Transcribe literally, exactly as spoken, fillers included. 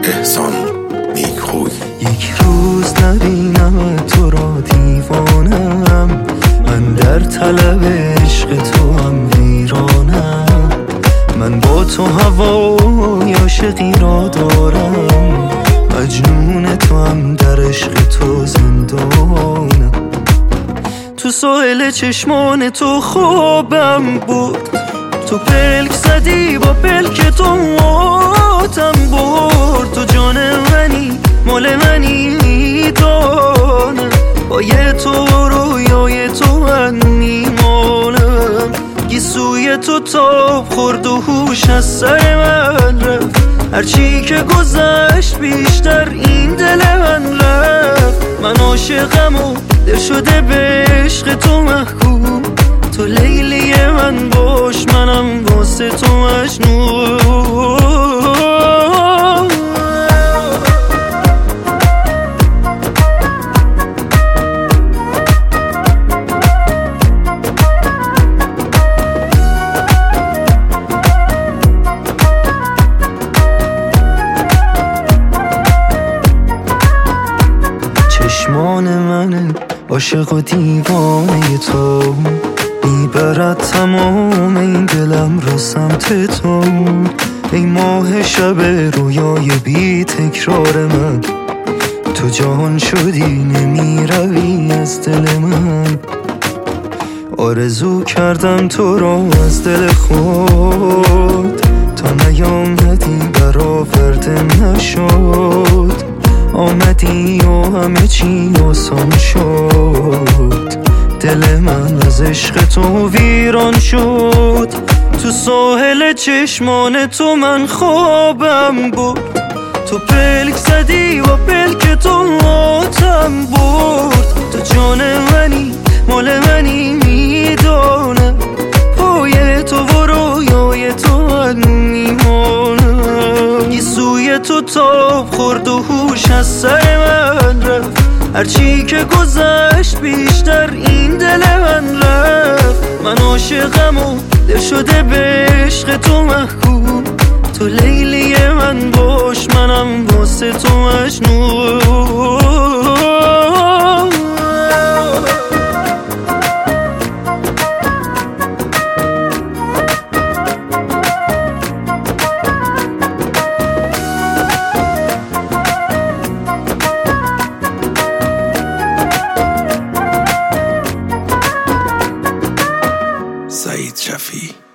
احسان نیکخوی. یک روز نبینم تو را دیوانم، من در طلب عشق تو هم ویرانم. من با تو هوای عاشقی را دارم، مجنون تو هم در عشق تو زندانم. تو ساحل چشمان تو خوابم بود، تو پلک زدی با پلک تو موتم برد. تو جان منی مال منی میدانم، با یه تو رویای تو من میمانم. گیسوی تو تاب خورد و هوش از سر من رفت، هرچی که گذشت بیشتر این دل من رفت. من عاشقم و دل شده به عشق تو محکوم، تو لیلی من باش منم واسه تو مجنون. چشمان من عاشق و دیوانه تو، میبرد تمام این دلم را سمت تو. ای ماه شب رویای بی تکرار من، تو جهان شدی نمیروی از دل من. آرزو کردم تو را از دل خود، تا نیامدی برآورده نشد. آمدی و همه چی آسان شد، دل من از عشق تو ویران شد. تو ساحل چشمان تو من خوابم بود، تو پلک زدی و پلک تو موتم برد. تو جان منی مال منی میدانم، پای تو و رویای تو من میمانم. گیسوی تو تاب خورد و هوش از سر من رفت، هرچی که گذشت بیشتر این دل من رفت. من عاشقم و دل شده به عشق تو محکوم، تو لیلی من باش منم واسه تو مجنون. سعید شفیع.